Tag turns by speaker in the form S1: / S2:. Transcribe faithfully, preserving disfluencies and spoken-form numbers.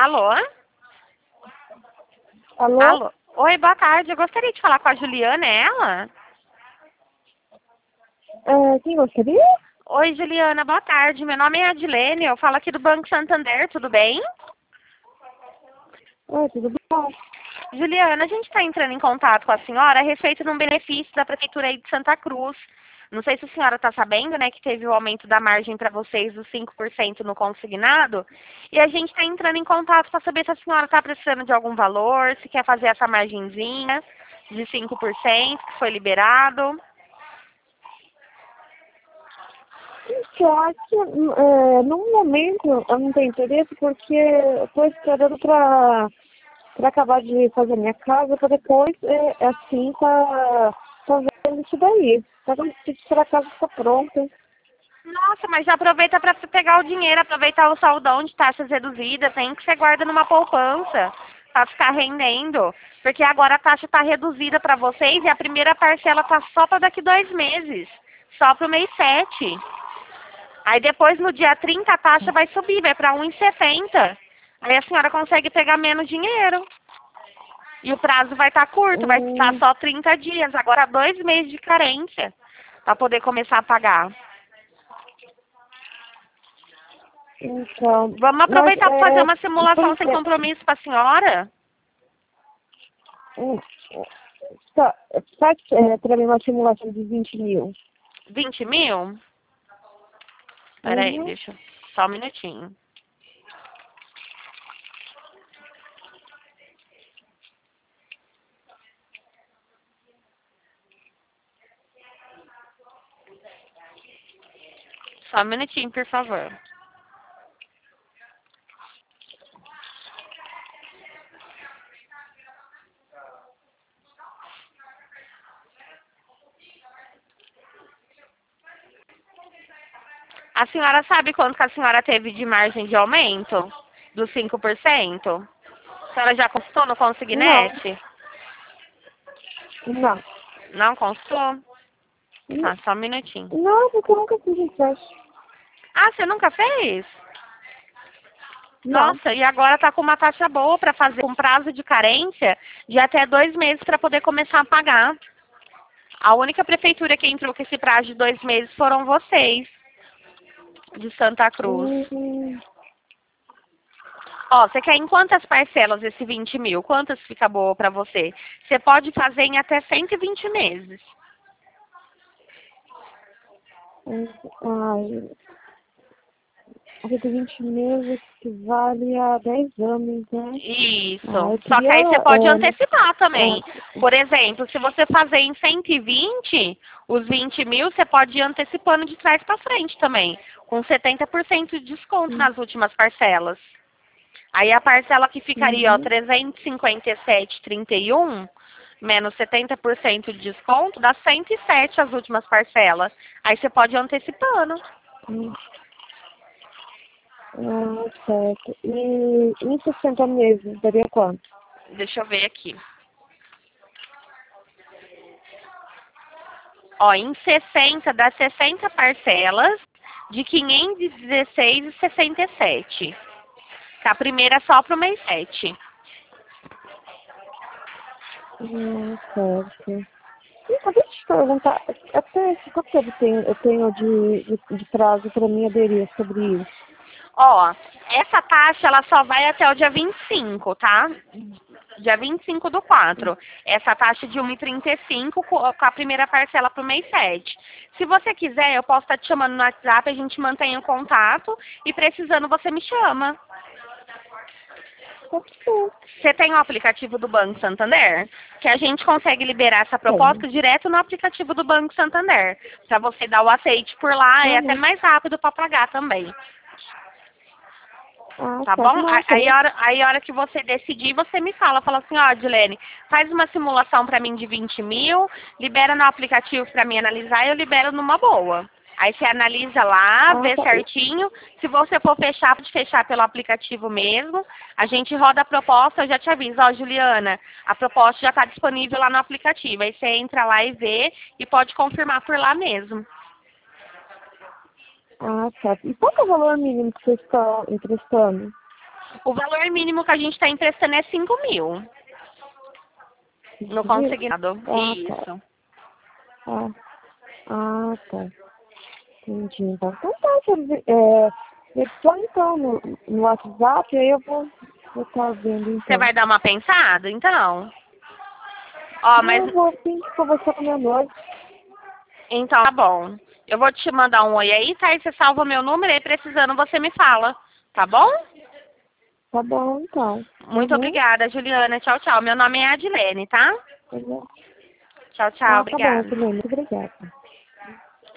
S1: Alô?
S2: Alô?
S1: Alô? Oi, boa tarde. Eu gostaria de falar com a Juliana, é ela?
S2: É, quem gostaria?
S1: Oi, Juliana, boa tarde. Meu nome é Adilene, eu falo aqui do Banco Santander, tudo bem?
S2: Oi, tudo bom?
S1: Juliana, a gente está entrando em contato com a senhora a respeito de um benefício da Prefeitura aí de Santa Cruz. Não sei se a senhora está sabendo, né, que teve o aumento da margem para vocês dos cinco por cento no consignado. E a gente está entrando em contato para saber se a senhora está precisando de algum valor, se quer fazer essa margenzinha de cinco por cento que foi liberado.
S2: Só que, é, no momento, eu não tenho interesse porque eu estou esperando para para acabar de fazer minha casa, para depois, é, assim, tá fazendo isso daí. Tá quando a casa ficar pronta.
S1: Nossa, mas já aproveita para pegar o dinheiro, aproveitar o saldão de taxas reduzidas, tem que você guarda numa poupança para ficar rendendo, porque agora a taxa está reduzida para vocês e a primeira parcela tá só para daqui dois meses, só para o mês sete. Aí depois no dia trinta a taxa vai subir, vai para um e setenta. Aí a senhora consegue pegar menos dinheiro. E o prazo vai estar curto, vai estar
S2: Hum,
S1: só trinta dias, agora dois meses de carência para poder começar a pagar.
S2: então,
S1: Vamos
S2: mas,
S1: aproveitar para fazer
S2: é,
S1: uma
S2: por
S1: simulação sem
S2: enquanto,
S1: compromisso para a senhora?
S2: hum, tá, faz é, para mim uma simulação de vinte mil.
S1: vinte mil? Peraí,
S2: Uhum.
S1: deixa. Só um minutinho. Só um minutinho, por favor. A senhora sabe quanto que a senhora teve de margem de aumento? Dos cinco por cento? A senhora já consultou no
S2: Não,
S1: Consignete?
S2: não.
S1: Não consultou?
S2: Não,
S1: Tá, só um minutinho.
S2: não, porque eu nunca fiz empréstimo.
S1: Ah, você nunca fez?
S2: Não.
S1: Nossa, e agora tá com uma taxa boa para fazer com prazo de carência de até dois meses para poder começar a pagar. A única prefeitura que entrou com esse prazo de dois meses foram vocês, de Santa Cruz.
S2: Hum,
S1: Ó, você quer em quantas parcelas esse vinte mil? Quantas fica boa para você? Você pode fazer em até cento e vinte meses.
S2: hum, ai, cento e vinte meses que vale a dez anos, né? Ah,
S1: Isso.
S2: eu
S1: Só que
S2: queria,
S1: aí você pode
S2: é,
S1: antecipar também.
S2: é,
S1: Por exemplo, se você fazer em cento e vinte, os vinte mil, você pode ir antecipando de trás para frente também. Com setenta por cento de desconto
S2: hum,
S1: nas últimas parcelas. Aí a parcela que ficaria, ó,
S2: uhum,
S1: trezentos e cinquenta e sete vírgula trinta e um, menos setenta por cento de desconto, dá cento e sete as últimas parcelas. Aí você pode ir antecipando.
S2: hum, ah, certo. E em sessenta meses, daria quanto?
S1: Deixa eu ver aqui. Ó, em sessenta, dá sessenta parcelas de quinhentos e dezesseis vírgula sessenta e sete. Que a primeira é só pro mês sete.
S2: Hum, certo. Então, deixa eu te perguntar, até quanto tempo eu tenho, eu tenho de, de, de prazo para mim aderir sobre isso?
S1: Ó, essa taxa ela só vai até o dia vinte e cinco, tá? Dia vinte e cinco do quatro. Essa taxa de um e trinta e cinco com com a primeira parcela pro mês sete. Se você quiser, eu posso estar te chamando no WhatsApp, a gente mantém o contato e precisando você me chama.
S2: Pode ser.
S1: Você tem o aplicativo do Banco Santander? Que a gente consegue liberar essa
S2: Tenho.
S1: proposta direto no aplicativo do Banco Santander. Para você dar o aceite por lá e
S2: Ah,
S1: até
S2: não.
S1: mais rápido para pagar também.
S2: Ah,
S1: Tá
S2: certo.
S1: bom?
S2: Não,
S1: A- Aí a
S2: ok.
S1: hora, aí a hora que você decidir, você me fala. Fala assim, ó, Dilene, faz uma simulação para mim de vinte mil, libera no aplicativo para mim analisar e eu libero numa boa. Aí você analisa lá,
S2: Ah,
S1: vê
S2: tá. E-
S1: certinho. Se você for fechar, pode fechar pelo aplicativo mesmo. A gente roda a proposta, eu já te aviso, ó, Juliana, a proposta já está disponível lá no aplicativo. Aí você entra lá e vê e pode confirmar por lá mesmo.
S2: Ah, certo. E qual que é o valor mínimo que vocês estão emprestando?
S1: O valor mínimo que a gente está emprestando é cinco mil. No consignado.
S2: Ah,
S1: Isso.
S2: tá. Ah, ah, tá. Entendi. Então, então tá, você, é, me só então no, no WhatsApp, aí eu vou vou estar vendo então.
S1: Você vai dar uma pensada, então? Ó, mas...
S2: Eu vou sim conversar com meu noivo.
S1: Então, tá bom. Eu vou te mandar um oi aí, tá? E você salva meu número e precisando você me fala. Tá bom?
S2: Tá bom, então.
S1: Muito
S2: Uhum.
S1: obrigada, Juliana. Tchau, tchau. Meu nome é Adilene, tá?
S2: Uhum.
S1: Tchau, tchau.
S2: Ah, tá bom,
S1: Obrigada.
S2: também. Muito obrigada.